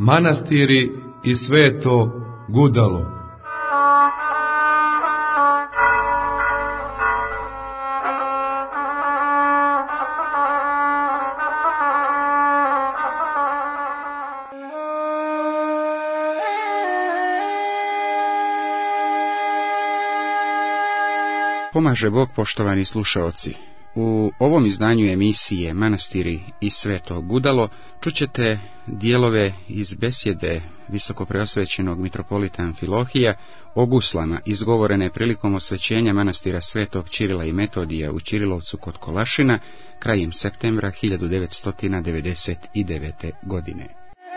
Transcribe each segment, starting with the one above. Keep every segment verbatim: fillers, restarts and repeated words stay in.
Manastiri i Sveto Gudalo. Pomaže Bog, poštovani slušaoci. U ovom izdanju emisije Manastiri i Sveto Gudalo čućete dijelove iz besjede visokopreosvećenog mitropolita Amfilohija o guslama izgovorene prilikom osvećenja manastira Svetog Ćirila i Metodija u Ćirilovcu kod Kolašina krajem septembra hiljadu devetsto devedeset devete. godine.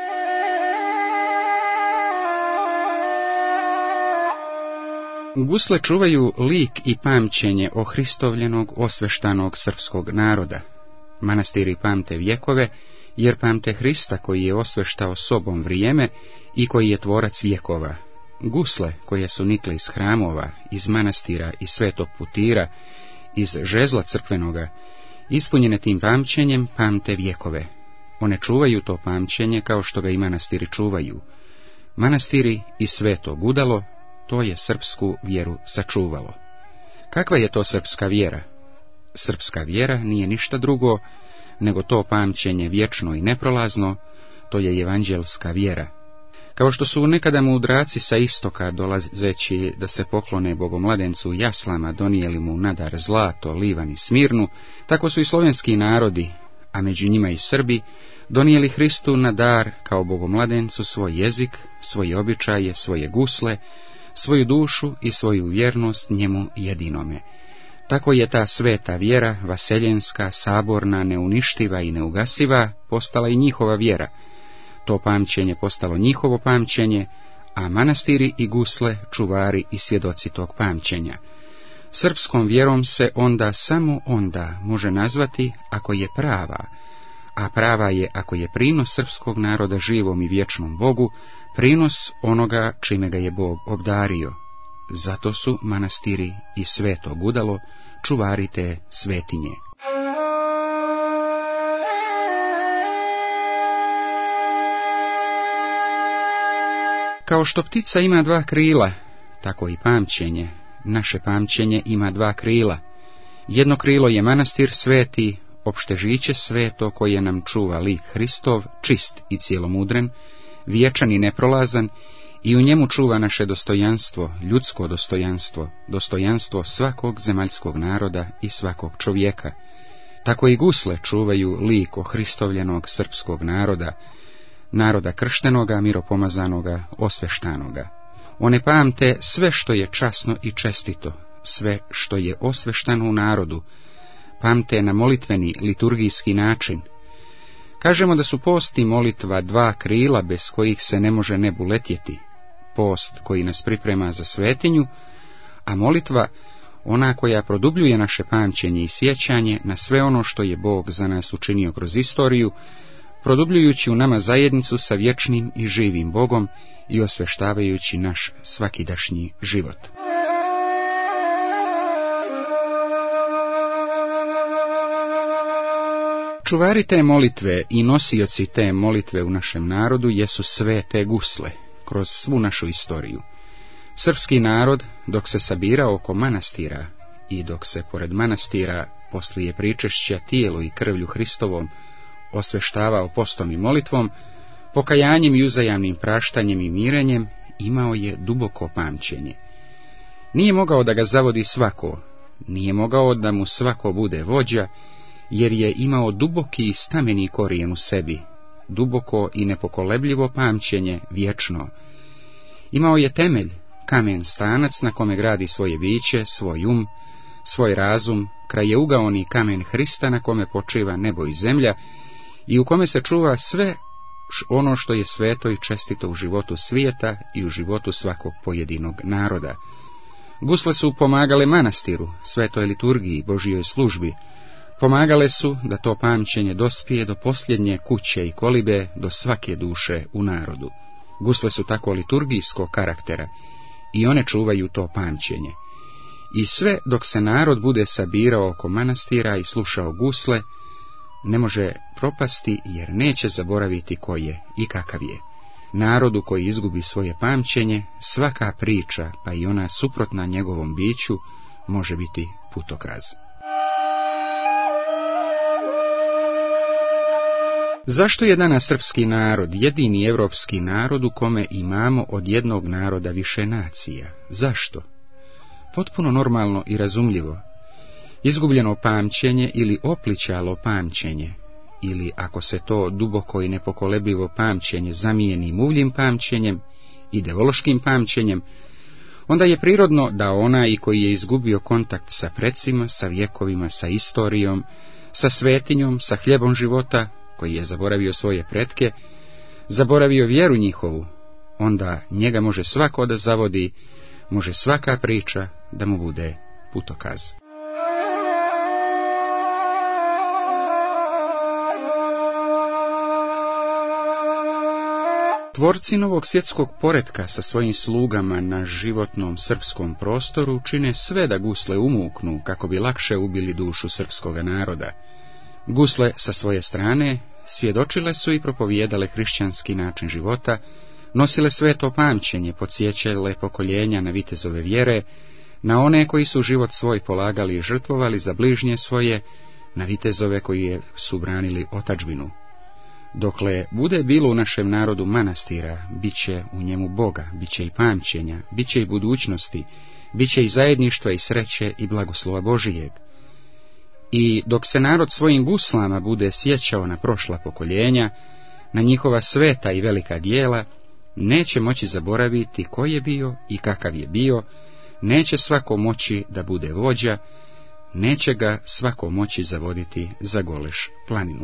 Gusle čuvaju lik i pamćenje ohristovljenog, osveštanog srpskog naroda. Manastiri pamte vjekove, jer pamte Hrista koji je osveštao sobom vrijeme i koji je tvorac vjekova. Gusle, koje su nikle iz hramova, iz manastira i svetog putira, iz žezla crkvenoga, ispunjene tim pamćenjem, pamte vjekove. One čuvaju to pamćenje kao što ga i manastiri čuvaju. Manastiri i Sveto Gudalo, to je srpsku vjeru sačuvalo. Kakva je to srpska vjera? Srpska vjera nije ništa drugo nego to pamćenje vječno i neprolazno, to je evanđelska vjera. Kao što su nekada mudraci sa istoka, dolazeći da se poklone bogomladencu u jaslama, donijeli mu nadar zlato, livan i smirnu, tako su i slovenski narodi, a među njima i Srbi, donijeli Hristu na dar kao bogomladencu svoj jezik, svoje običaje, svoje gusle, svoju dušu i svoju vjernost njemu jedinome. Tako je ta sveta vjera, vaseljenska, saborna, neuništiva i neugasiva, postala i njihova vjera. To pamćenje postalo njihovo pamćenje, a manastiri i gusle čuvari i svjedoci tog pamćenja. Srpskom vjerom se onda samo onda može nazvati ako je prava, a prava je ako je prinos srpskog naroda živom i vječnom Bogu, prinos onoga čime ga je Bog obdario. Zato su manastiri i Sveto Gudalo čuvari te svetinje. Kao što ptica ima dva krila, tako i pamćenje, naše pamćenje ima dva krila. Jedno krilo je manastir sveti, opštežiće sveto koje nam čuva lik Hristov, čist i cijelomudren, vječan i neprolazan, i u njemu čuva naše dostojanstvo, ljudsko dostojanstvo, dostojanstvo svakog zemaljskog naroda i svakog čovjeka. Tako i gusle čuvaju lik ohristovljenog srpskog naroda, naroda krštenoga, miropomazanoga, osveštanoga. One pamte sve što je časno i čestito, sve što je osveštano u narodu, pamte na molitveni, liturgijski način. Kažemo da su post i molitva dva krila bez kojih se ne može nebu letjeti. Post koji nas priprema za svetinju, a molitva ona koja produbljuje naše pamćenje i sjećanje na sve ono što je Bog za nas učinio kroz istoriju, produbljujući u nama zajednicu sa vječnim i živim Bogom i osveštavajući naš svakidašnji život. Čuvari te molitve i nosioci te molitve u našem narodu jesu svete gusle, kroz svu našu istoriju. Srpski narod, dok se sabirao oko manastira i dok se pored manastira poslije pričešća tijelu i krvlju Hristovom osveštavao postom i molitvom, pokajanjem i uzajamnim praštanjem i mirenjem, imao je duboko pamćenje. Nije mogao da ga zavodi svako, nije mogao da mu svako bude vođa, jer je imao duboki i stameni korijen u sebi, duboko i nepokolebljivo pamćenje vječno. Imao je temelj, kamen stanac na kome gradi svoje biće, svoj um, svoj razum, krajeугаoni kamen Hrista na kome počiva nebo i zemlja i u kome se čuva sve ono što je sveto i čestito u životu svijeta i u životu svakog pojedinog naroda. Gusle su pomagale manastiru, svetoj liturgiji, Božjoj službi. Pomagale su da to pamćenje dospije do posljednje kuće i kolibe, do svake duše u narodu. Gusle su tako liturgijskog karaktera i one čuvaju to pamćenje. I sve dok se narod bude sabirao oko manastira i slušao gusle, ne može propasti jer neće zaboraviti ko je i kakav je. Narodu koji izgubi svoje pamćenje, svaka priča, pa i ona suprotna njegovom biću, može biti putokaz. Zašto je danas srpski narod jedini evropski narod u kome imamo od jednog naroda više nacija? Zašto? Potpuno normalno i razumljivo. Izgubljeno pamćenje ili oplićalo pamćenje, ili ako se to duboko i nepokolebivo pamćenje zamijeni muvljim pamćenjem, ideološkim pamćenjem, onda je prirodno da onaj koji je izgubio kontakt sa precima, sa vjekovima, sa istorijom, sa svetinjom, sa hljebom života, koji je zaboravio svoje pretke, zaboravio vjeru njihovu, onda njega može svako da zavodi, može svaka priča da mu bude putokaz. Tvorci novog svjetskog poretka sa svojim slugama na životnom srpskom prostoru čine sve da gusle umuknu kako bi lakše ubili dušu srpskoga naroda. Gusle sa svoje strane svjedočile su i propovijedale hrišćanski način života, nosile sveto pamćenje, podsjećale pokoljenja na vitezove vjere, na one koji su život svoj polagali i žrtvovali za bližnje svoje, na vitezove koji su branili otadžbinu. Dokle bude bilo u našem narodu manastira, bit će u njemu Boga, bit će i pamćenja, bit će i budućnosti, bit će i zajedništva i sreće i blagoslova Božijeg. I dok se narod svojim guslama bude sjećao na prošla pokoljenja, na njihova sveta i velika djela, neće moći zaboraviti ko je bio i kakav je bio, neće svako moći da bude vođa, neće ga svako moći zavoditi za Goleš planinu.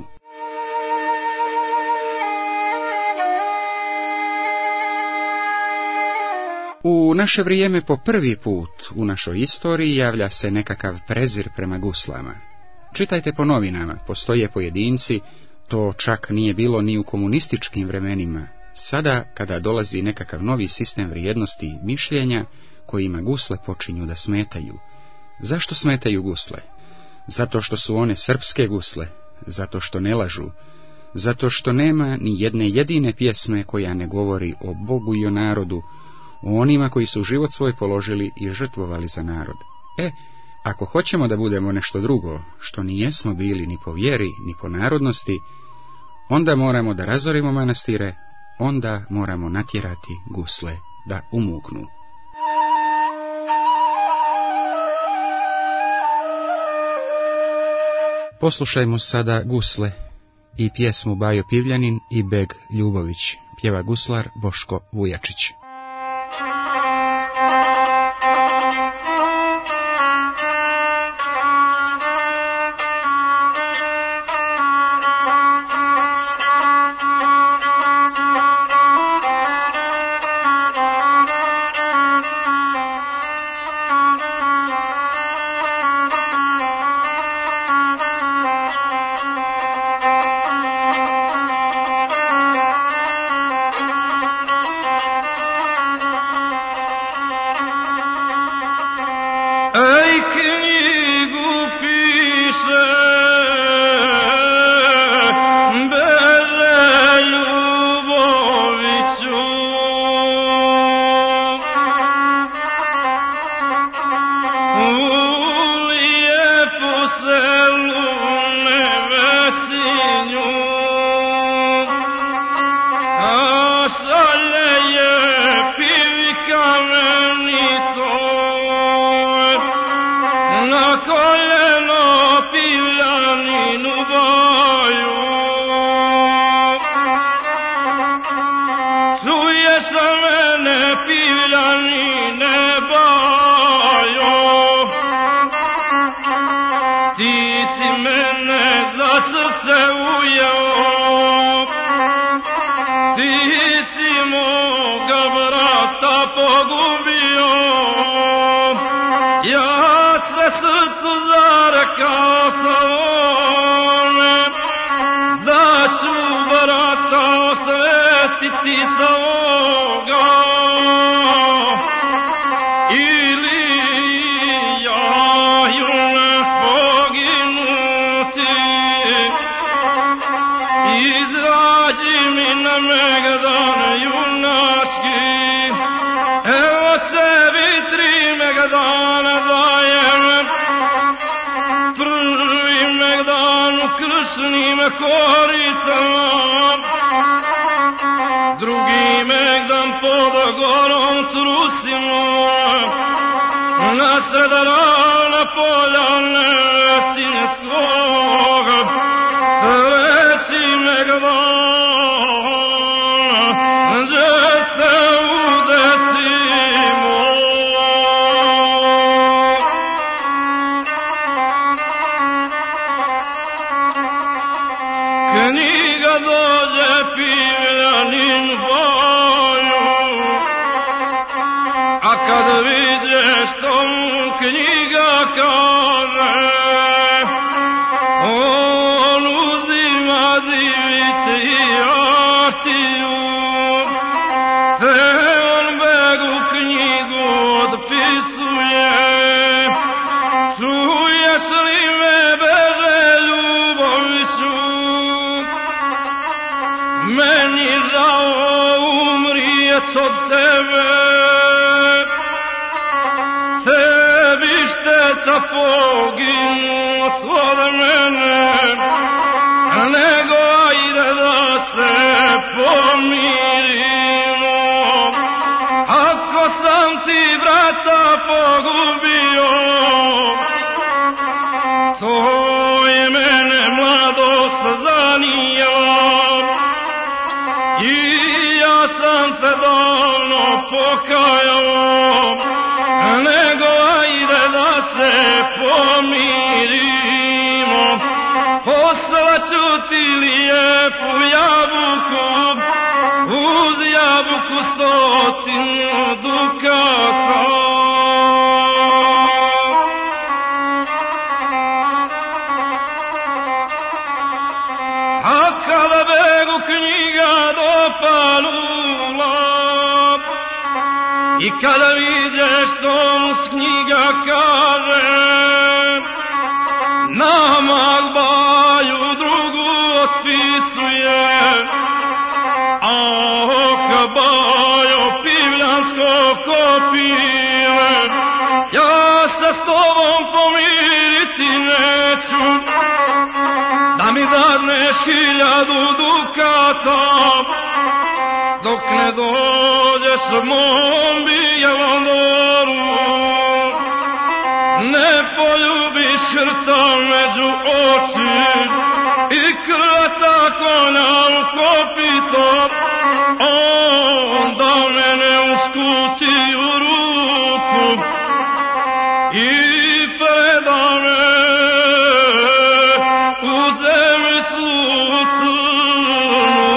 U naše vrijeme po prvi put u našoj istoriji javlja se nekakav prezir prema guslama. Čitajte po novinama, postoje pojedinci, to čak nije bilo ni u komunističkim vremenima. Sada, kada dolazi nekakav novi sistem vrijednosti i mišljenja, kojima gusle počinju da smetaju. Zašto smetaju gusle? Zato što su one srpske gusle, zato što ne lažu, zato što nema ni jedne jedine pjesme koja ne govori o Bogu i o narodu, o onima koji su život svoj položili i žrtvovali za narod. E, ako hoćemo da budemo nešto drugo, što nijesmo bili ni po vjeri, ni po narodnosti, onda moramo da razorimo manastire, onda moramo natjerati gusle da umuknu. Poslušajmo sada gusle i pjesmu Bajo Pivljanin i Beg Ljubović, pjeva guslar Boško Vujačić. Ti svoga ili ja ne poginuti, izađi mi na Megdanu. na koritama, drugi megdan pod gorom trusimo, nasred rana poljane sinjskog, reci megdana, gdje se udesimo. Knjiga dođe pivljanin boju, a kad vidješ tomu knjiga kaže, on uzima diviti artiju, te on begu knjigu odpisuje. Čuješ li me, beže Ljuboviću, meni žao umrijet od tebe, tebi šteta poginut od mene, nego ajde da se pomirimo. Ako sam ti brata pogubio, to je mene mladost zanijela, i ja sam se davno pokajao, nego ajde da se pomirimo. Poslaću ti lijepu jabuku, uz jabuku stotinu dukata. A kada begu knjiga dopalula, i kada vidješ tomu s knjiga kaže, namak baju drugu otpisuje, a oka bajo pivljansko kopile, ja se s tobom pomiriti neću, da mi dadneš hiljadu dukata, dok ne dođeš mom bijelom doru, ne poljubiš hrca među oči i krata konja u kopito, onda mene uskuti u ruku i preda me u zemljicu crnu.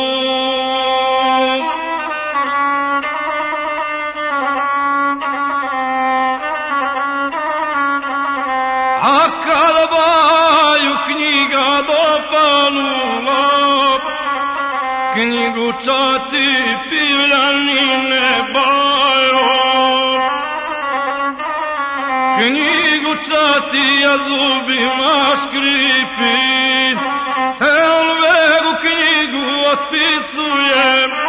A kada baju knjiga dopalula, knjigu čati pivljanine bajo, knjigu čati ja zubima škripi, te on vegu knjigu otpisuje.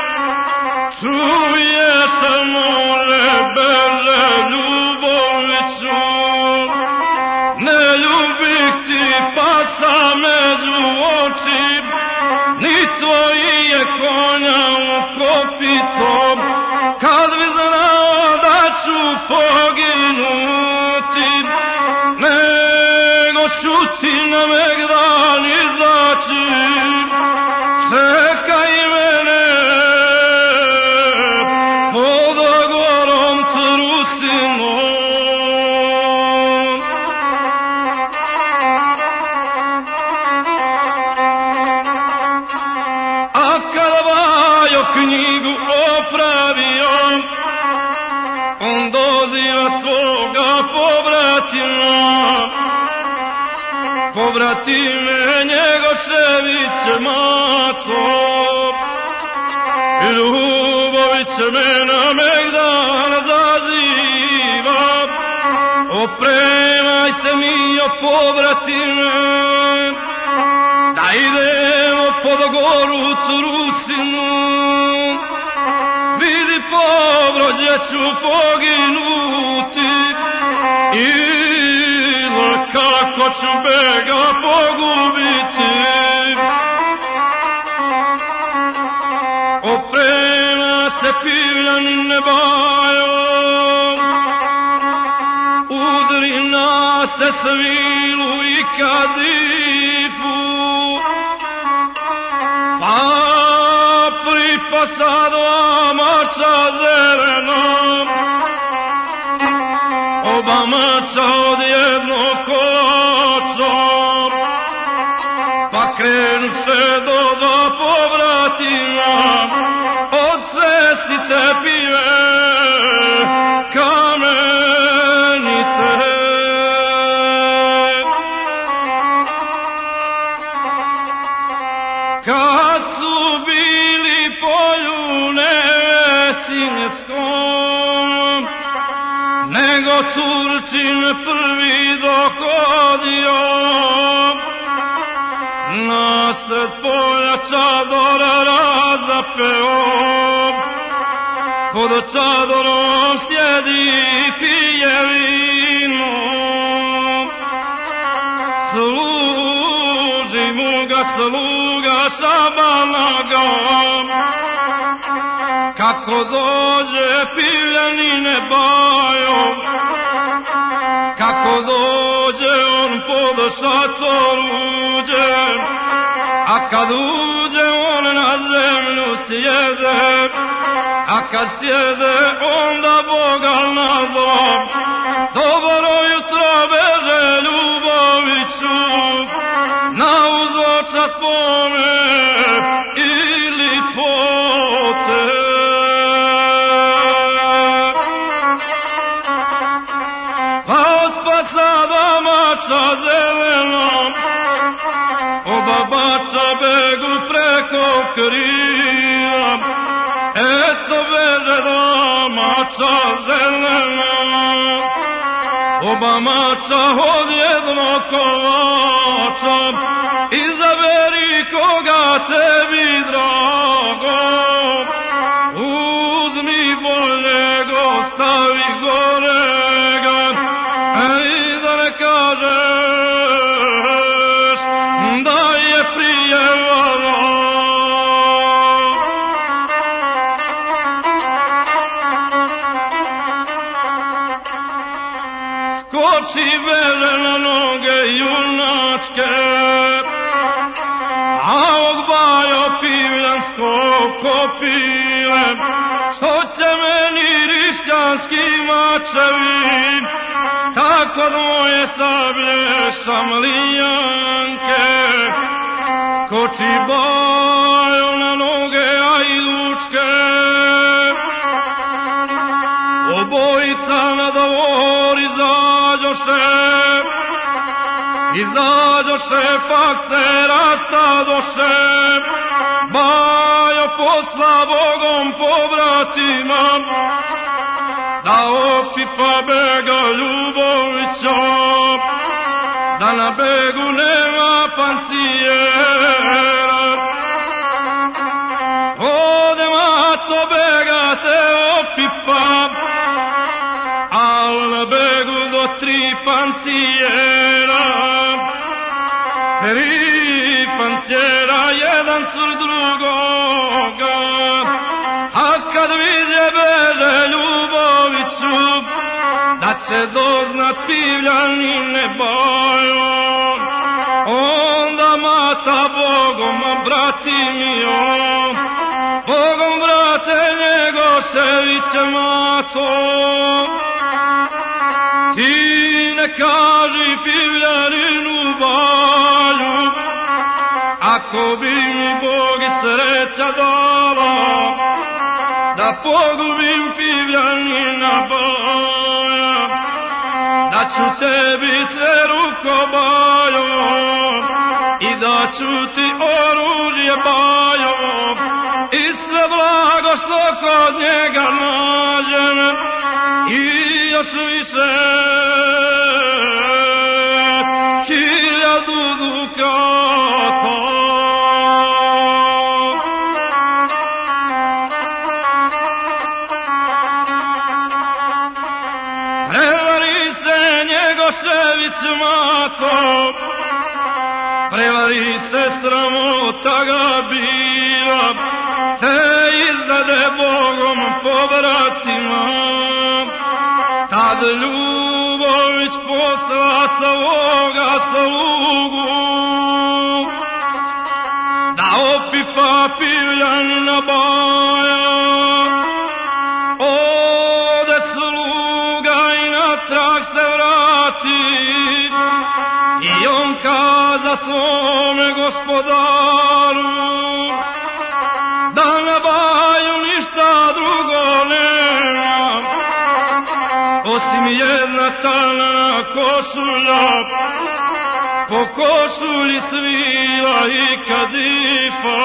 Čuje se more, beže Ljuboviću, ne ljubih ti pasa među oči, ni tvojije konja u kopito. Kad bi znao da ću poginuti, nego ću ti na megdan izaći, čekaj mene pod gorom trusinom. Knjigu opravio, on doziva svoga pobratima, pobratime Njegoševiće Mato, Ljuboviće me na megdan zaziva, opremaj se mi o pobratime, da idemo pod goru Trusinu, vidi pobrođe ću poginuti, ili kako ću bega pogubiti. pivljanine bajo, udri na se svilu i kadifu, pa pripasa dva mača zelenom, oba mača od jednog kolačom, pa krenu se do dva povratima, od cesti tepive kamenite. Kad su bili poljune sineskom, nego Turčin prvi dohodio, nasred polja čadora razapeo, pod čadorom sjedi i pije vino, služi mu ga sluga Šabanaga, kako dođe pivljanine bajo, kako dođe on pod šator uđe, a kad uđe on na zemlju sjede, a kad sjede onda Boga nazva, dobro jutro beže Ljuboviću, na uzoča spome ili pote. Pa od pasada mača zelenom, oba bača begu preko krila, eto beže dva mača zelena, oba mača od jednog kolača, izaberi koga tebi drago, uzmi boljeg, ostavi gorega, i da ne kažeš da je prijevara. Skoči beže na noge junačke, a ovog bajo pivljansko kopile, što će meni rišćanski mačevi, tako od moje sablje šamlijanke. Skoči bajo na noge ajdučke, obojica na dvor izađoše, izađoše pak se rastadoše, bajo posla Bogom pobratima, da opipa bega Ljubovića, da na begu nema pancijera. Ode mato bega te opipa, al na begu do tri pancijera, tri pancijera, jedan sur drugoga, a kad vidje beže Ljuboviću, da će doznat pivljanine bajo, onda mata Bogom, brati mio, Bogom brate Njegoševiće mato, ti ne kaži pivljaninu baju, ako bi mi Bog i sreća dala, da pogubim pivljanina baja, da ću tebi sve ruko bajo, i da ću ti oružje bajo, i sve blago što kod njega nađem, i još više hiljadu dukata. Prevari se Njegošević mato, prevari se, sramota ga bila, te izdade Bogom kad Ljubović posla svoga slugu, da opipa Pivljanina baja, ode sluga i natrag se vrati, i on kaza svome gospodaru, da na baju ništa drugo nema, osim jedna tanana košulja, po košulji svila i kadifa.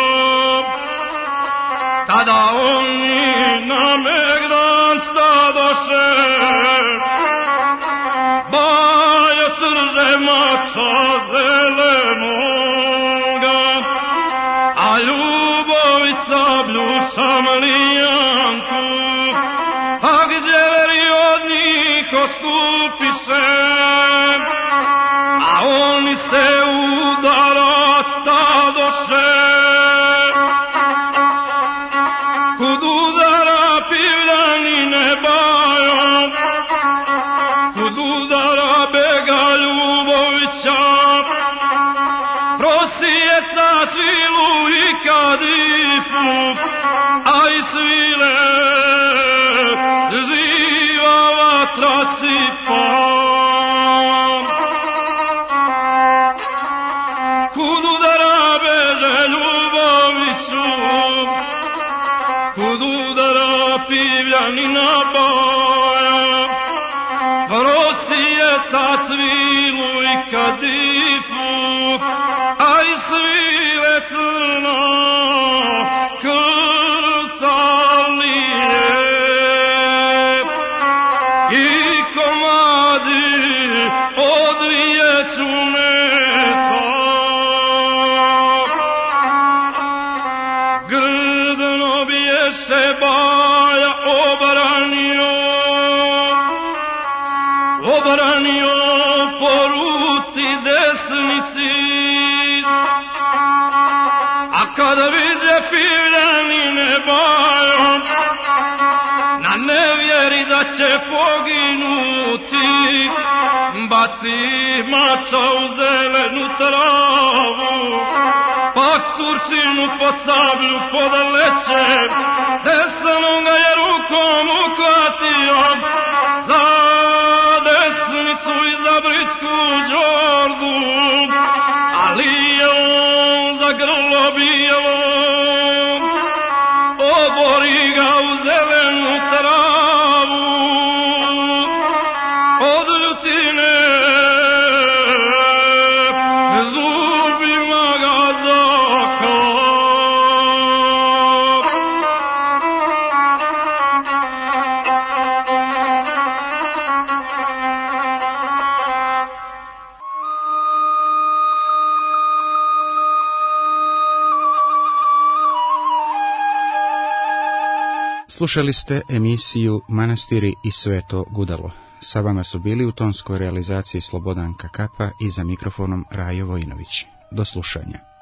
Tada oni na Megdan stadoše, bajo trze mača zelenoga, a Ljubović sablju šamlijanku, a gdje veri od njih oskupiše, a oni se udarat stadoše. Kud udara Pivljanine bajo, kud udara bega Ljubovića, prosjeca svilu i kadifu, a i svile živa vatra sipa. Kud udara beže Ljuboviću, kud udara Pivljanina baja, prosjeca svilu i kadifu, a i svile crna krca lije, i komadi od rijeću mesa. Grdno biješe baja obranio, obranio po ruci desnici, a kada vidje Pivljanine bajo, na nevjeri da će poginuti, baci mača u zelenu travu, pak Turčinu pod sablju podaleće, desnom ga je rukom uhvatio za desnicu i za britku đordu, ali je on za grlo bijelo, obori ga u zelenu travu, od ljutine zubima ga zakao. Slušali ste emisiju Manastiri i Sveto Gudalo. Sa vama su bili u tonskoj realizaciji Slobodan Kakapa i za mikrofonom Rajo Vojinović. Do slušanja.